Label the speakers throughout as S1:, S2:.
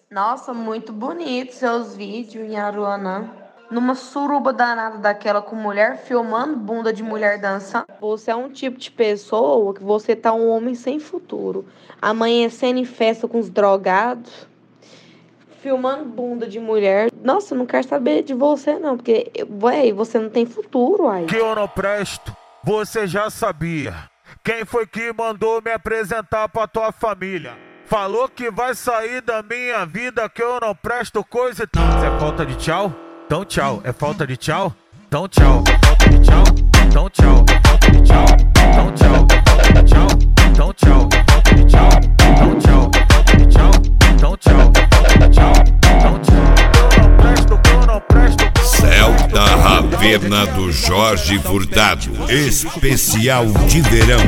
S1: Nossa, muito bonito seus vídeos em Aruanã. Numa suruba danada daquela com mulher, filmando bunda de mulher dançando. Você é um tipo de pessoa que você tá um homem sem futuro. Amanhecendo em festa com os drogados, filmando bunda de mulher. Nossa, eu não quero saber de você não, porque, ué, você não tem futuro, aí.
S2: Que eu não presto, você já sabia. Quem foi que mandou me apresentar pra tua família? Falou que vai sair da minha vida, que eu não presto coisa e tal. Isso é falta de tchau? Então tchau. É falta de tchau? Então tchau. É falta de tchau? Então tchau. É falta de tchau? Então tchau. É falta de tchau? Então tchau. É falta de tchau? Então tchau. É falta de tchau? Então tchau. É falta de tchau? Então tchau. Eu não presto, eu não presto.
S3: Celta Ravena do Jorge Furtado, especial de verão.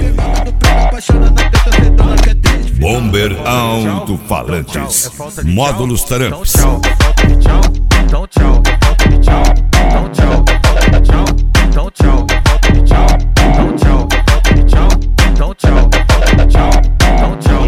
S3: Bomber Alto-Falantes, módulos Taramps.
S2: Então tchau, é falta de tchau. Então tchau, é falta de tchau. Então tchau, é falta de tchau. Então tchau, é falta de tchau. Então tchau, é falta de tchau. Então tchau.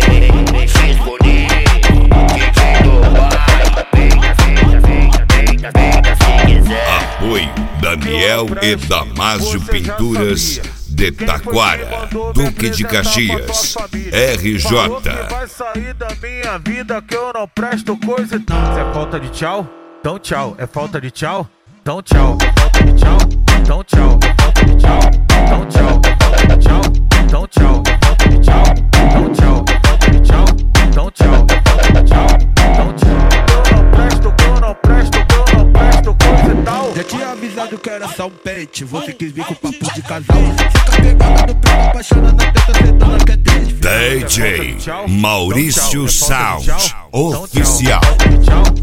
S3: Apoio Daniel e Damásio Pinturas de Taquara, Duque de Caxias, RJ.
S2: Vai sair da minha vida, que eu não presto coisa e tal. Isso é falta de tchau? Então tchau. É falta de tchau? Então tchau. É falta de tchau? Então tchau. É falta de tchau? Então tchau. É falta de tchau? Então tchau. É falta de tchau? Então tchau. É falta de tchau? Então tchau. É falta de tchau? Então tchau. Eu não presto, eu não presto, eu não presto coisa e tal.
S4: Já tinha avisado que era só um pente, você quis vir com papo de casal. Fica pegada no preto, apaixonada na teta, sentando que é triste.
S3: DJ Maurício Sound, oficial.